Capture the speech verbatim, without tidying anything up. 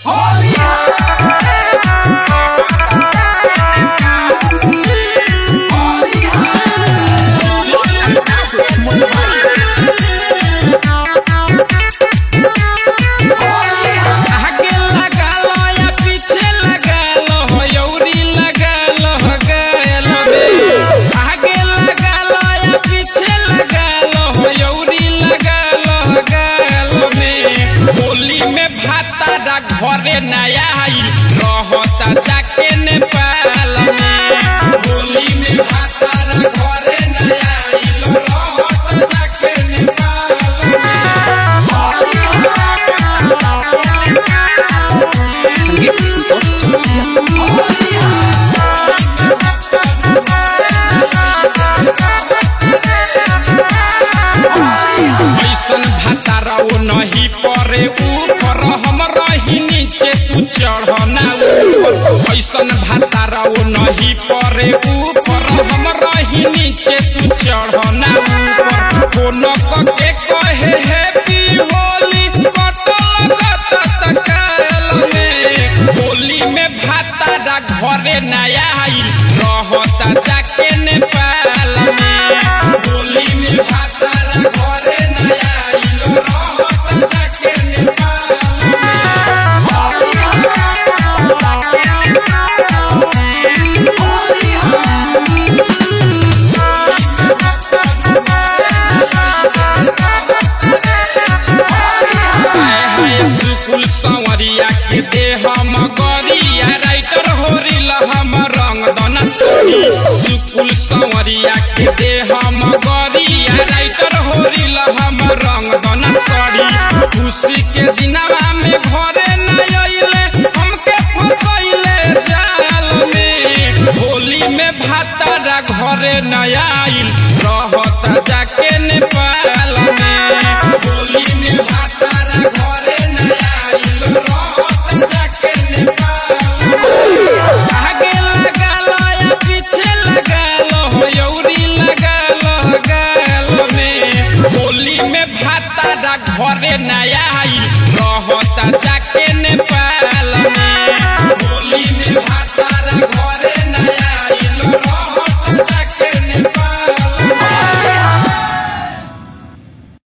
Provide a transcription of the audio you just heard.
घरे नया आई रहता जाके नेपाल में होली में भातारा घरे नया आई रहता जाके नेपाल ऐसन भातारा वो नहीं परे ऊपर हम रही नीचे तू चढ़ना ऊपर ऐसन भातारा वो नहीं परे ऊपर हम रही नीचे तू चढ़ना ऊपर कोनो के कहे हैप्पी होली कटल तकाल में होली में भातारा घरे नया आई रहता जाके नेपाल में होली में भातारा घरे नया आई रहता जाके नेपाल सुकुल संवरिया के दे हम गरिया राइटर होरिल हम रंग दना सोनी सुकुल संवरिया के दे हम गरिया राइटर होरिल हम रंग दना सोनी खुशी